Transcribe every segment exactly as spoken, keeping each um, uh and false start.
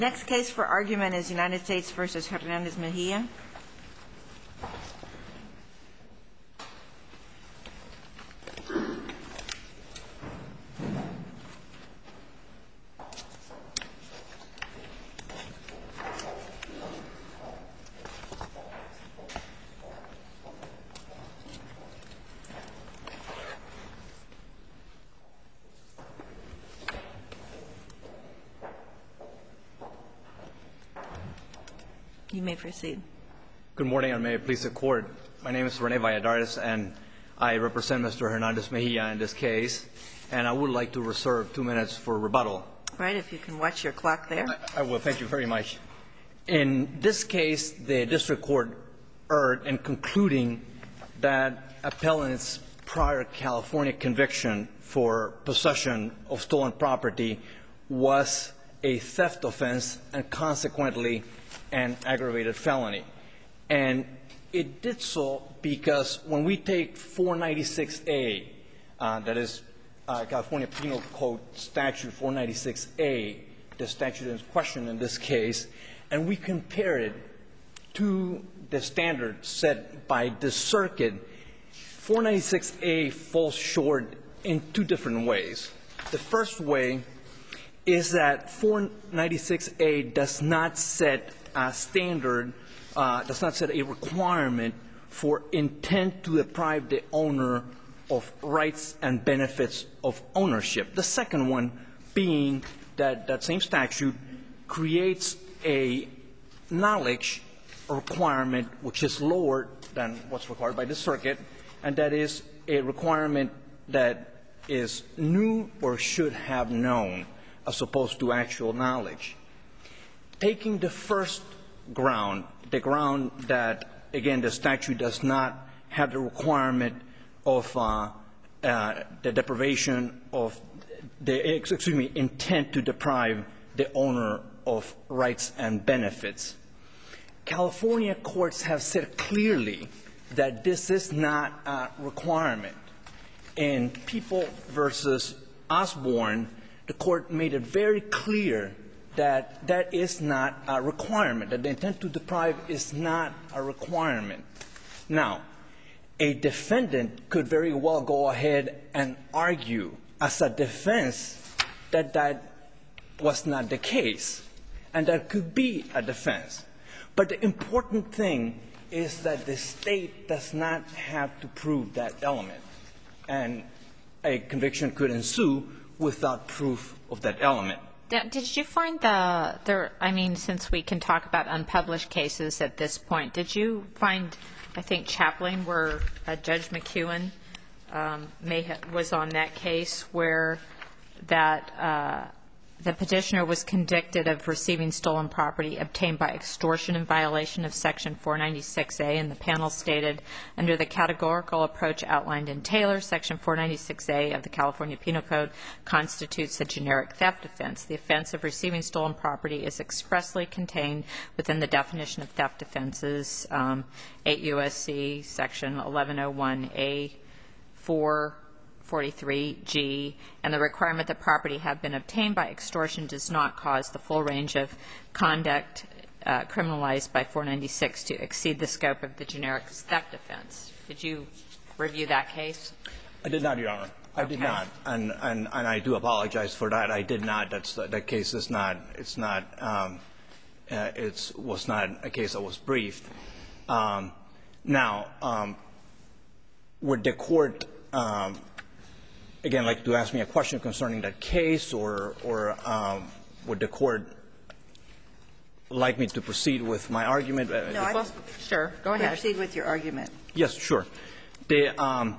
Next case for argument is United States v. Hernandez-Mejia. You may proceed. Good morning, and may it please the Court. My name is Rene Valladares, and I represent Mister Hernandez-Mejia in this case, and I would like to reserve two minutes for rebuttal. Right, if you can watch your clock there. I, I will. Thank you very much. In this case, the district court erred in concluding that appellant's prior California conviction for possession of stolen property was a theft offense and consequently an aggravated felony. And it did so because when we take four ninety-six A, uh, that is uh, California Penal Code Statute four ninety-six A, the statute in question in this case, and we compare it to the standard set by the circuit, four ninety-six A falls short in two different ways. The first way is that four ninety-six A does not set a standard, uh, does not set a requirement for intent to deprive the owner of rights and benefits of ownership. The second one being that that same statute creates a knowledge requirement which is lower than what's required by the circuit, and that is a requirement that is new or should have known as opposed to actual knowledge. Taking the first ground, the ground that, again, the statute does not have the requirement of uh, uh, the deprivation of the, excuse me, intent to deprive the owner of rights and benefits. California courts have said clearly that this is not a requirement. In People versus Osborne, the court made it very clear that that is not a requirement, that the intent to deprive is not a requirement. Now, a defendant could very well go ahead and argue as a defense that that was not the case, and that could be a defense. But the important thing is that the State does not have to prove that element, and a conviction could ensue without proof of that element. Did you find the, there, I mean, since we can talk about unpublished cases at this point, did you find, I think, Chaplain, where uh, Judge McEwen um, may have, was on that case where that uh, the petitioner was convicted of receiving stolen property obtained by extortion in violation of Section four ninety-six A, and the panel stated, under the categorical approach outlined in Taylor, Section four ninety-six A of the California Penal Code constitutes a generic theft offense. The offense of receiving stolen property is expressly contained within the definition of theft offenses, um, eight U S C Section eleven oh one A four forty-three G, and the requirement that property have been obtained by extortion does not cause the full range of conduct uh, criminalized by four ninety-six to exceed the scope of the generic theft offense. Did you review that case? I did not, Your Honor. I Okay. did not, and, and and I do apologize for that. I did not. That's that case is not. It's not. Um, uh, it's was not a case that was briefed. Um, now, um, would the court um, again like to ask me a question concerning that case, or or um, would the court like me to proceed with my argument? No, I well, sure. Go ahead. Proceed with your argument. Yes, sure. The, um,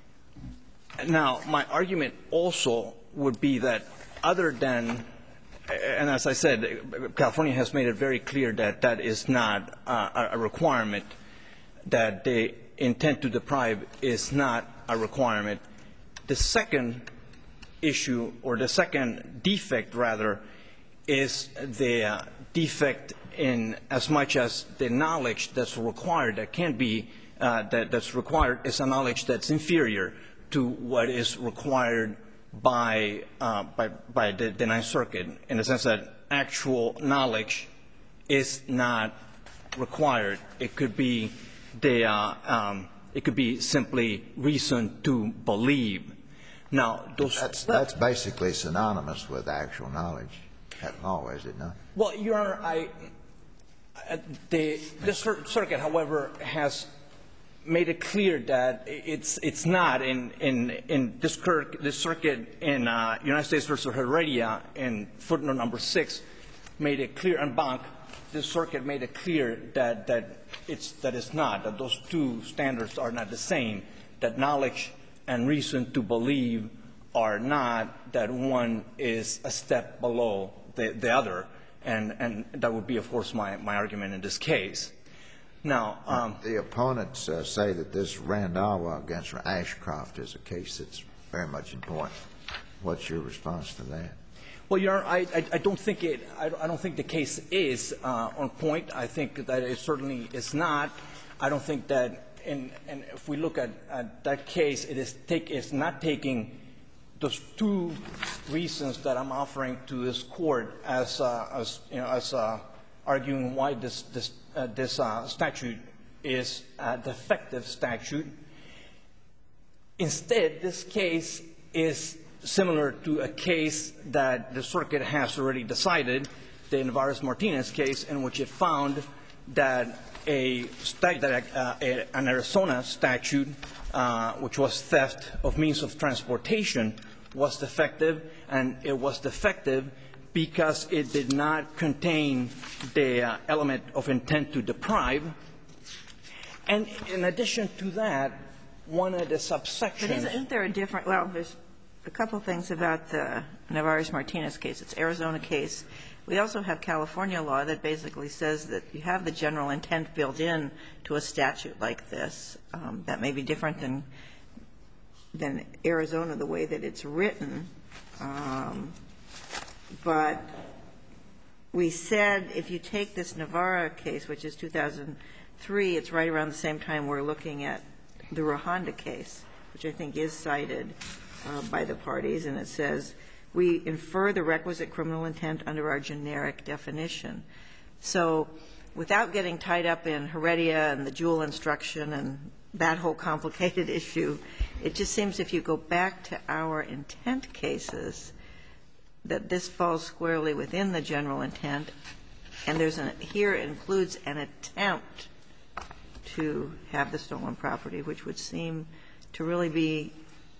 now, my argument also would be that other than, and as I said, California has made it very clear that that is not uh, a requirement, that the intent to deprive is not a requirement. The second issue, or the second defect, rather, is the uh, defect in as much as the knowledge that's required, that can be, uh, that, that's required, is a knowledge that's inferior to what is required by, uh, by, by the, the Ninth Circuit, in the sense that actual knowledge is not required. It could be the uh, um, it could be simply reason to believe. Now, those that's, that's basically synonymous with actual knowledge at law, is it not? Well, Your Honor, I uh, the this circuit, however, has made it clear that it's it's not in in in this, this circuit in uh, United States versus Heredia in footnote number six made it clear, and Bank, this circuit made it clear that that it's that it's not, that those two standards are not the same, that knowledge and reason to believe are not, that one is a step below the, the other, and and that would be, of course, my my argument in this case. Now, um, the opponents uh, say that this Randhawa against Ashcroft is a case that's very much in point. What's your response to that? Well, Your Honor, I, I, I don't think it. I, I don't think the case is uh, on point. I think that it certainly is not. I don't think that. And, and if we look at, at that case, it is take. It's not taking those two reasons that I'm offering to this court as uh, as you know as uh, arguing why this this uh, this uh, statute is a defective statute. Instead, this case is similar to a case that the circuit has already decided, the Navarez-Martinez case, in which it found that a stat that uh, a, an Arizona statute, uh, which was theft of means of transportation, was defective, and it was defective because it did not contain the uh, element of intent to deprive. And in addition to that, one of the subsections. But isn't, isn't there a different? Well, there's a couple things about the Navarez-Martinez case. It's Arizona case. We also have California law that basically says that you have the general intent built in to a statute like this. Um, that may be different than than Arizona, the way that it's written. Um, but we said if you take this Navarro case, which is two thousand three, it's right around the same time we're looking at the Rojanda case, which I think is cited uh, by the parties, and it says, we infer the requisite criminal intent under our generic definition. So without getting tied up in Heredia and the Jewell instruction and that whole complicated issue, it just seems if you go back to our intent cases, that this falls squarely within the general intent, and there's an, here it includes an attempt to have the stolen property, which would seem to really be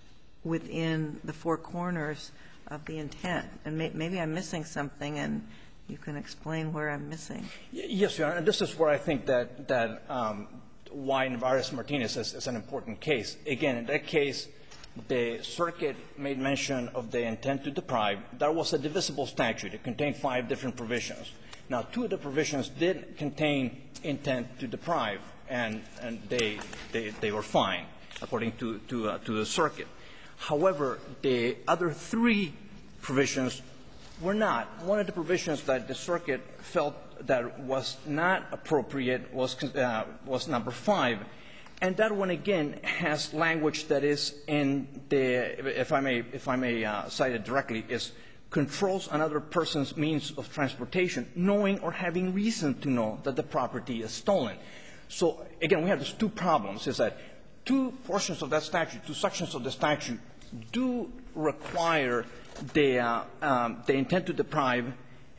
within the four corners of the intent. And may, maybe I'm missing something, and you can explain where I'm missing. Yes, Your Honor. This is where I think that, that um, why Navarez-Martinez is, is an important case. Again, in that case, the circuit made mention of the intent to deprive. That was a divisible statute. It contained five different provisions. Now, two of the provisions did contain intent to deprive, and, and they, they, they were fine, according to, to, uh, to the circuit. However, the other three provisions were not. One of the provisions that the circuit felt that was not appropriate was, uh, was number five. And that one, again, has language that is in the, if I may, if I may uh, cite it directly, is controls another person's means of transportation, knowing or having reason to know that the property is stolen. So, again, we have these two problems, is that two portions of that statute, two sections of the statute, do require the, uh, um, the intent to deprive.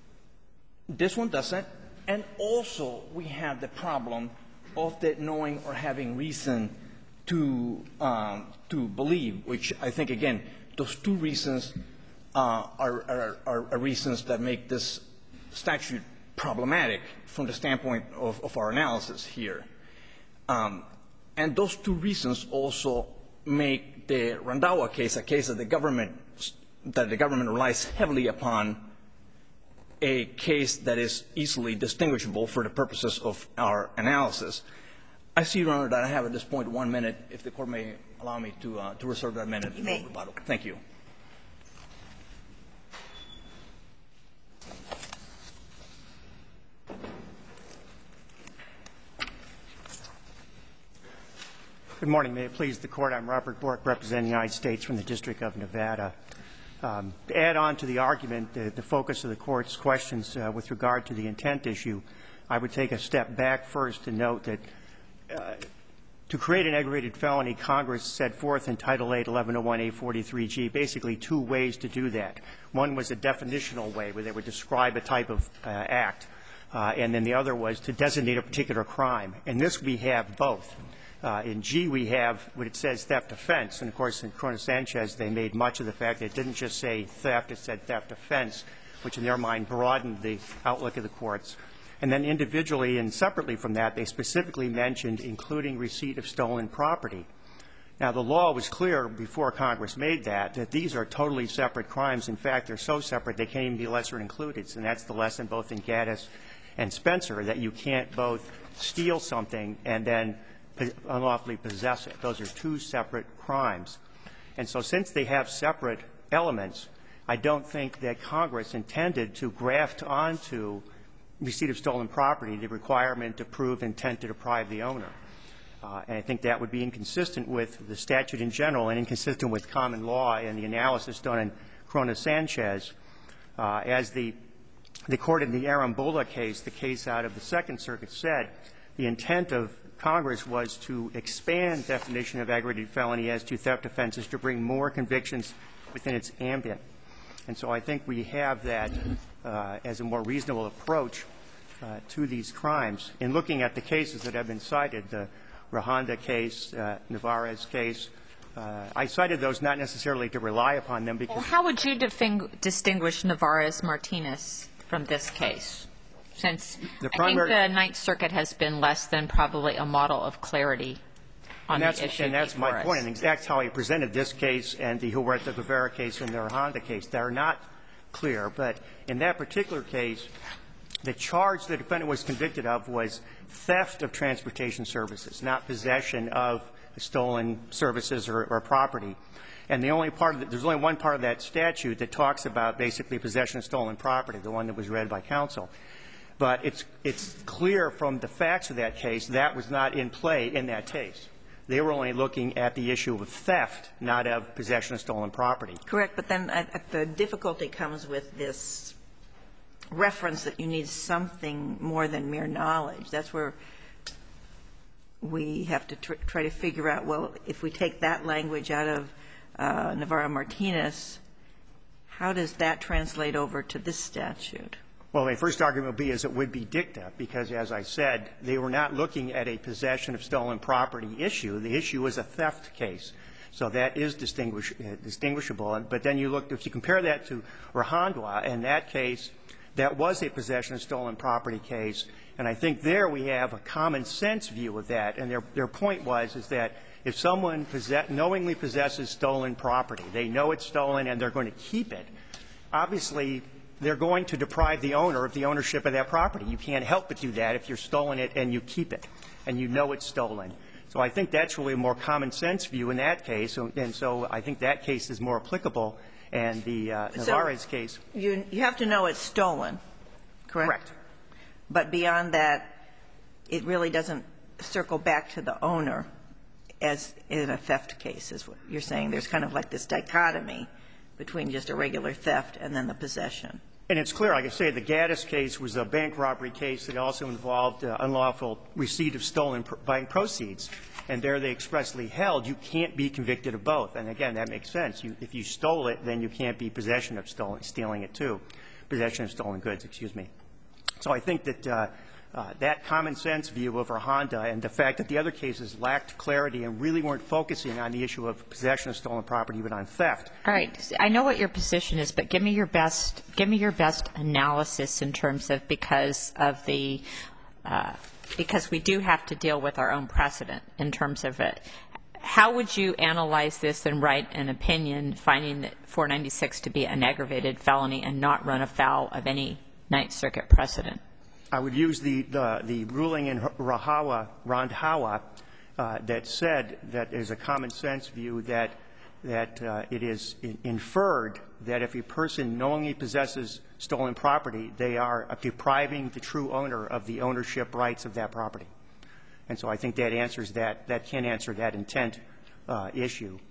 This one doesn't. And also, we have the problem of the knowing or having reason to, um, to believe, which I think, again, those two reasons uh, are, are, are, are reasons that make this statute problematic from the standpoint of, of our analysis here. Um, and those two reasons also make the Randhawa case a case that the government that the government relies heavily upon, a case that is easily distinguishable for the purposes of our analysis. I see, Your Honor, that I have at this point one minute. If the Court may allow me to, uh, to reserve that minute for rebuttal. Thank you. Good morning. May it please the Court. I'm Robert Bork, representing the United States from the District of Nevada. Um, to add on to the argument, the, the focus of the Court's questions uh, with regard to the intent issue, I would take a step back first to note that uh, to create an aggravated felony, Congress set forth in Title eight, eleven oh one A forty-three G basically two ways to do that. One was a definitional way where they would describe a type of uh, act, uh, and then the other was to designate a particular crime. In this, we have both. Uh, in G, we have what it says theft offense. And, of course, in Corona-Sanchez, they made much of the fact that it didn't just say theft, it said theft offense, which in their mind broadened the outlook of the courts. And then individually and separately from that, they specifically mentioned including receipt of stolen property. Now, the law was clear before Congress made that, that these are totally separate crimes. In fact, they're so separate they can't even be lesser included. And that's the lesson both in Gaddis and Spencer, that you can't both steal something and then unlawfully possess it. Those are two separate crimes. And so since they have separate elements, I don't think that Congress intended to graft onto receipt of stolen property the requirement to prove intent to deprive the owner. Uh, and I think that would be inconsistent with the statute in general and inconsistent with common law and the analysis done in Corona-Sanchez. Uh, as the, the court in the Arambola case, the case out of the Second Circuit, said, the intent of Congress was to expand definition of aggravated felony as to theft offenses to bring more convictions within its ambit. And so I think we have that uh, as a more reasonable approach uh, to these crimes. In looking at the cases that have been cited, the Rajanda case, uh, Navarez case, uh, I cited those not necessarily to rely upon them because— Well, how would you distinguish Navarez-Martinez from this case? Since the I think the Ninth Circuit has been less than probably a model of clarity on the issue. And that's my point. And that's how I presented this case and the Huerta Guevara case and the Rajanda case. They're not clear. But in that particular case, the charge the defendant was convicted of was theft of transportation services, not possession of stolen services or, or property. And the only part of the, there's only one part of that statute that talks about basically possession of stolen property, the one that was read by counsel. But it's, it's clear from the facts of that case that was not in play in that case. They were only looking at the issue of theft, not of possession of stolen property. Correct. But then uh, the difficulty comes with this reference that you need something more than mere knowledge. That's where we have to tr try to figure out, well, if we take that language out of uh, Navarro-Martinez, how does that translate over to this statute? Well, my first argument would be is it would be dicta, because, as I said, they were not looking at a possession of stolen property issue. The issue is a theft case. So that is distinguish, uh, distinguishable. But then you look, if you compare that to Rajandua, in that case, that was a possession of stolen property case. And I think there we have a common sense view of that. And their, their point was is that if someone possess, knowingly possesses stolen property, they know it's stolen and they're going to keep it, obviously they're going to deprive the owner of the ownership of that property. You can't help but do that if you're stolen it and you keep it and you know it's stolen. So I think that's really a more common sense view in that case. And so I think that case is more applicable. And the uh, Navarez so case. You, you have to know it's stolen, correct? Correct. But beyond that, it really doesn't circle back to the owner as in a theft case, is what you're saying. There's kind of like this dichotomy between just a regular theft and then the possession. And it's clear, like I say, the Gaddis case was a bank robbery case that also involved uh, unlawful receipt of stolen pr bank proceeds. And there they expressly held you can't be convicted of both. And again, that makes sense. You, if you stole it, then you can't be possession of stolen, stealing it too. Possession of stolen goods, excuse me. So I think that uh, uh, that common sense view of Rajanda and the fact that the other cases lacked clarity and really weren't focusing on the issue of possession of stolen property but on theft. All right. I know what your position is, but give me your best give me your best analysis in terms of because of the uh, because we do have to deal with our own precedent in terms of it. How would you analyze this and write an opinion finding that four ninety-six to be an aggravated felony and not run afoul of any Ninth Circuit precedent? I would use the, the, the ruling in Rahawa, Randhawa uh, that said that there's a common sense view that, that uh, it is in, inferred that if a person knowingly possesses stolen property, they are depriving the true owner of the ownership rights of that property. And so I think that answers that, that can answer that intent uh, issue.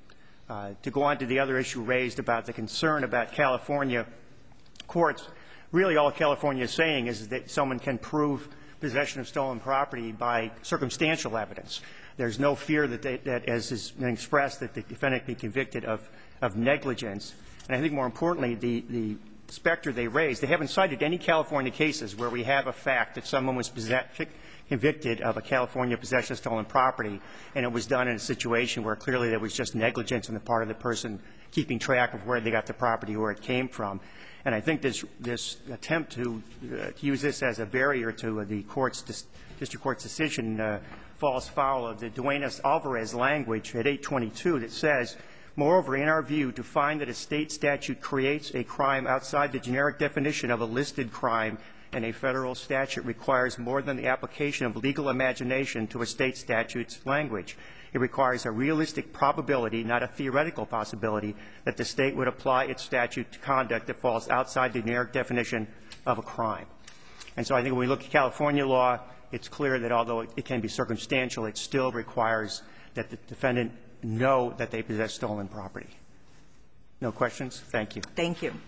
Uh, to go on to the other issue raised about the concern about California courts, really all California is saying is that someone can prove possession of stolen property by circumstantial evidence. There's no fear that, they, that as has been expressed, that the defendant be convicted of, of negligence. And I think more importantly, the, the specter they raised, they haven't cited any California cases where we have a fact that someone was convicted of a California possession of stolen property, and it was done in a situation where clearly there was just negligence on the part of the person keeping track of where they got the property, where it came from. And I think this, this attempt to, uh, to use this as a barrier to uh, the court's, district court's decision uh, falls foul of the Duenas-Alvarez language at eight twenty-two that says, moreover, in our view, to find that a state statute creates a crime outside the generic definition of a listed crime and a federal statute requires more than the application of legal imagination to a state statute's language. It requires a realistic probability, not a theoretical possibility, that the state would apply its statute to conduct that falls outside the generic definition of a crime. And so I think when we look at California law, it's clear that although it can be circumstantial, it still requires that the defendant know that they possess stolen property. No questions? Thank you. Thank you.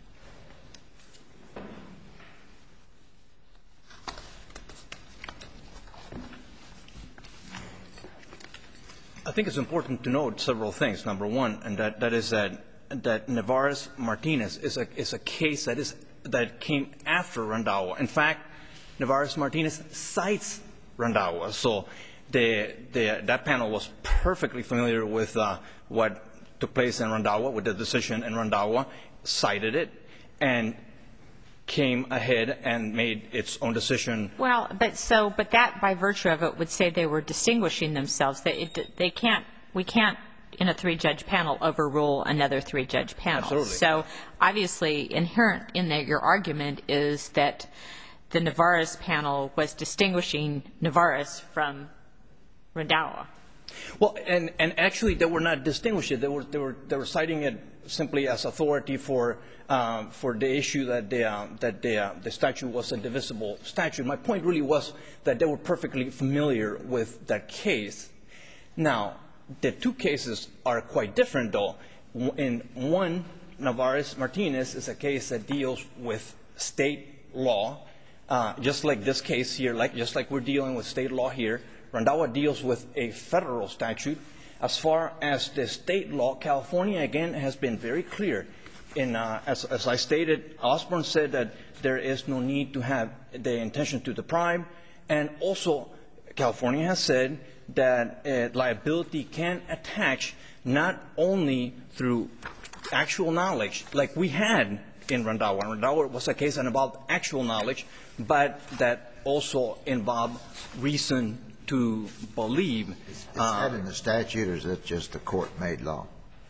I think it's important to note several things. Number one, and that, that is that, that Navarez-Martinez is a, is a case that, is, that came after Randhawa. In fact, Navarez-Martinez cites Randhawa. So the, the, that panel was perfectly familiar with uh, what took place in Randhawa, with the decision in Randhawa, cited it, and came ahead and made its own decision. Well, but so, but that by virtue of it would say they were distinguishing themselves. They, it, they can't, we can't in a three-judge panel overrule another three-judge panel. Absolutely. So obviously inherent in the, your argument is that the Navarez panel was distinguishing Navarez from Randhawa. Well, and, and actually they were not distinguishing. They were, they were, they were citing it simply as authority for, um, for the issue that, the, uh, that the, uh, the statute was a divisible statute. My point really was that they were perfectly familiar with that case. Now, the two cases are quite different, though. In one, Navarez-Martinez is a case that deals with state law, uh, just like this case here, like, just like we're dealing with state law here. Randhawa deals with a federal statute. As far as the state law, California, again, has been very clear. In, uh, as, as I stated, Osborne said that there is no need to have the intention to deprive. And also, California has said that uh, liability can attach not only through actual knowledge, like we had in Randhawa. Randhawa was a case that involved actual knowledge, but that also involved reason to believe. Is that in the statute, or is that just a court-made law?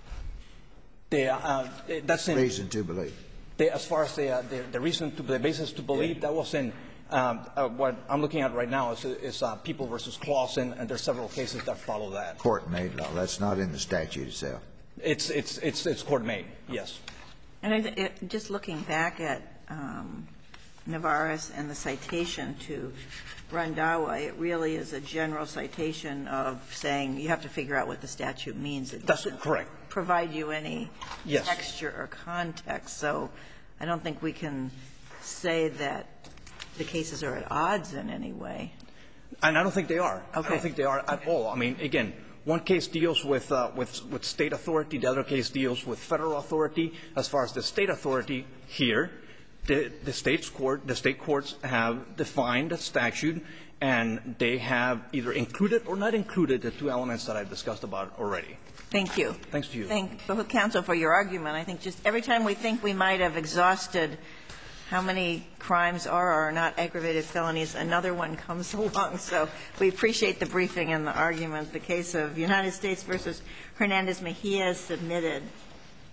The, uh, that's in reason to believe. The, as far as the, uh, the, the reason to the basis to believe, yeah. That was in um, uh, what I'm looking at right now is, is uh, People versus Clausen, and there's several cases that follow that. Court-made law. That's not in the statute itself. It's it's it's it's court-made. Yes. And it, it, just looking back at um, Navarez and the citation to Randhawa, it really is a general citation of saying you have to figure out what the statute means. It That's correct. Provide you any yes. texture or context. So I don't think we can say that the cases are at odds in any way. And I don't think they are. Okay. I don't think they are at all. I mean, again, one case deals with, uh, with, with state authority. The other case deals with federal authority. As far as the state authority here, the, the state's court, the state courts have defined the statute, and they have either included or not included the two elements that I've discussed about already. Thank you. Thanks to you. Thank both counsel for your argument. I think just every time we think we might have exhausted how many crimes are or are not aggravated felonies, another one comes along. So we appreciate the briefing and the argument. The case of United States versus Hernandez Mejia is submitted.